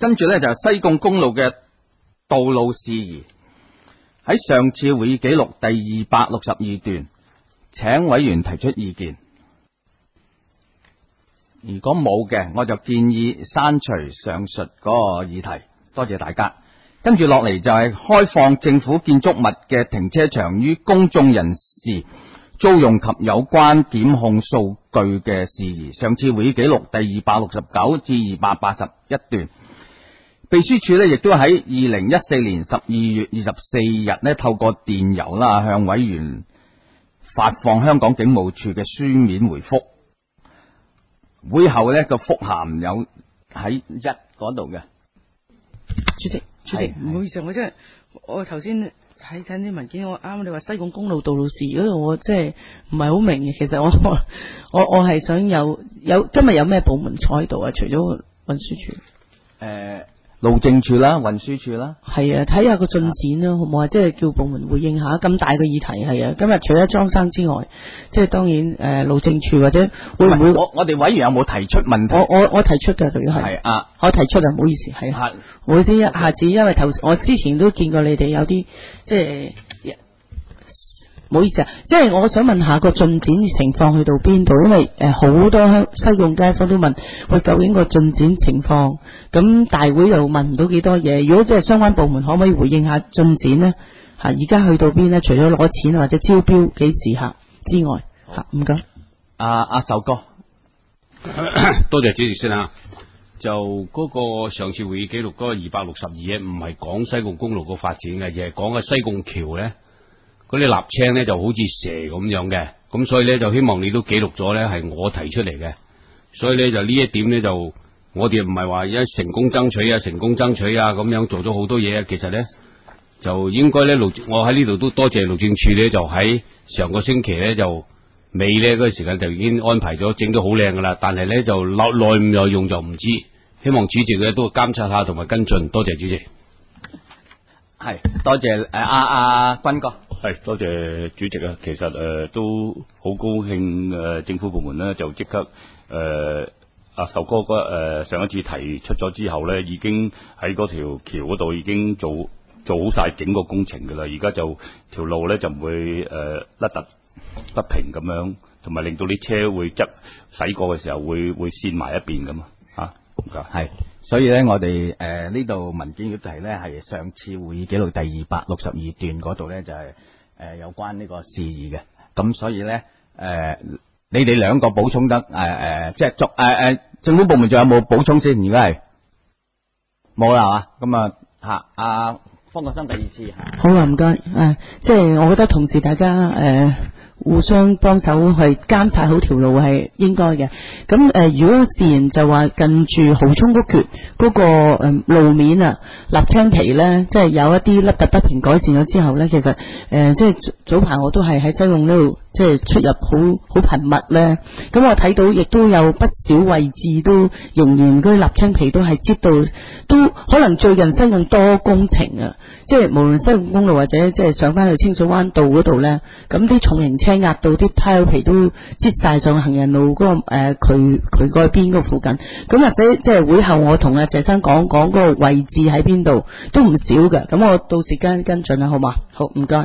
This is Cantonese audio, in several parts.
跟住咧就係西貢公路嘅道路事宜，喺上次會議記錄第262段，請委員提出意見。如果冇嘅，我就建議刪除上述嗰個議題。多謝大家。跟住落嚟就係開放政府建築物嘅停車場於公眾人士租用及有關檢控數據嘅事宜。上次會議記錄第269至281段。秘書處亦都喺2014年12月24日呢透過電郵啦向委員發放香港警務處嘅書面回覆。會後呢個覆函有喺1嗰度嘅。 主席，唔好意思，我頭先睇緊啲文件，我啱你話西貢公路道路事嗰度，我即係唔係好明嘅。其實我係想有今日有咩部門坐喺度啊？除咗運輸署， 路政署啦，運輸署啦， 係啊，睇下個進展啦，好唔好啊？即係叫部門回應下咁大個議題，係啊。今日除咗莊生之外，即係當然路政署或者會唔會我哋委員有冇提出問題？ 我提出嘅，仲要係我提出啊，唔好意思，係唔好意思，下次因為我之前都見過你哋有啲即係。唔好意思啊，即係我想問下個進展情況去到邊度？因為好多西貢街坊都問，喂，究竟個進展情況？咁大會又問唔到幾多嘢。如果即係相關部門可唔可以回應下進展呢？而家去到邊呢？除咗攞錢或者招標幾時之外，唔該。 阿壽哥， 多謝主席先啊。就嗰個上次會議記錄嗰個262唔係講西貢公路個發展嘅，而係講嘅西貢橋呢。嗰啲瀝青咧就好似蛇咁樣嘅，咁所以咧就希望你都記錄咗咧係我提出嚟嘅，所以咧就呢一點咧就我哋唔係話一成功爭取啊咁樣做咗好多嘢，其實咧就應該咧我喺呢度都多謝路政署咧，就喺上個星期咧就尾咧嗰個時間就已經安排咗整到好靚噶啦，但係咧就耐唔耐用就唔知，希望主席咧都監察下同埋跟進，多謝主席。 係多謝阿君哥。 係多謝主席啊！其實都好高興政府部門咧就即刻阿壽哥上一次提出咗之後咧，已經喺嗰條橋嗰度已經做好晒整個工程噶啦。而家就條路咧就唔會凹凸不平咁樣，同埋令到啲車會駛過嘅時候會跣埋一邊咁啊！唔該。 係，所以咧我哋呢度文件要提咧係上次會議記錄第262段嗰度咧就係有關呢個事宜嘅，咁所以咧你哋兩個補充得即係政府部門仲有冇補充先？如果係冇啦係嘛？咁阿方國生第二次好啊，唔該。即係我覺得同時大家互相幫手去監察好條路係應該嘅。咁如果自然就話近住蠔涌谷缺嗰個路面啊，瀝青皮咧，即係有一啲凹凸不平改善咗之後咧，其實即係早排我都係喺西貢呢度，即係出入好頻密咧。咁我睇到亦都有不少位置都仍然嗰啲瀝青皮都係擠到，都可能最近西貢多工程啊，即係無論西貢公路或者即係上翻去清水灣道嗰度咧，咁啲重型車壓到啲胎皮都擠晒上行人路嗰個渠嗰邊嗰附近。咁或者即係會後我同阿謝生講嗰個位置喺邊度都唔少嘅。咁我到時跟進啦，好嘛？好，唔該。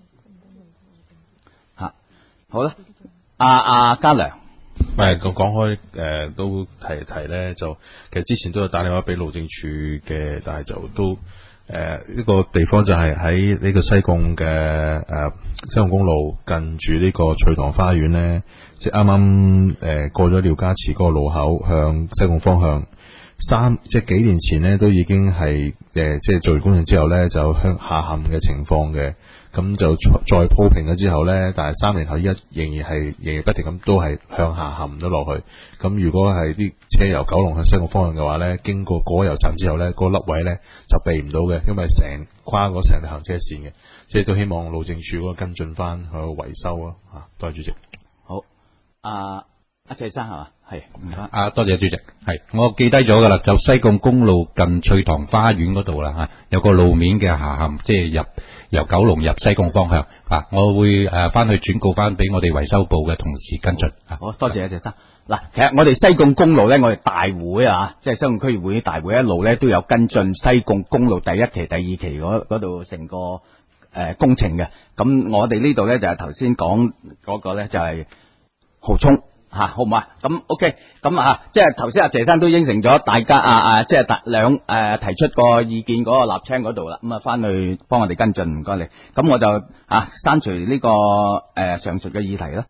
好啦，阿嘉良。 講開都提咧，就其實之前都有打電話俾路政署嘅，但係就都呢個地方就係喺呢個西貢嘅西貢公路近住呢個翠塘花園咧，即係啱啱過咗廖家祠嗰個路口向西貢方向即係幾年前咧都已經係即係做完工程之後咧就向下陷嘅情況嘅。咁就再鋪平咗之後呢，但係3年後依家仍然不停咁都係向下陷咗落去。咁如果係啲車由九龍向西貢方向嘅話呢，經過過油站之後呢，嗰個凹位呢就避唔到嘅，因為跨過成條行車線嘅。即係都希望路政署嗰個跟進翻去維修咯。多謝主席。 好，阿謝生係嘛？ 係唔該。 啊，多謝主席。係，我記低咗噶啦，就西貢公路近翠塘花園嗰度啦吓，有個路面嘅下陷，即係由九龍入西貢方向啊，我會翻去轉告翻俾我哋維修部嘅同事跟進。 好，多謝謝生。嗱，其實我哋西貢公路咧，我哋大會啊，即係西貢區議會大會一路咧都有跟進西貢公路第一期、第二期嗰度成個工程嘅。咁我哋呢度咧就係頭先講嗰個咧就係蠔涌。吓，好唔好啊？咁 OK，咁即係頭先阿謝生都應承咗大家即係提出個意見嗰個立青嗰度啦，咁翻去幫我哋跟進，唔該你。咁我就刪除呢個上述嘅議題啦。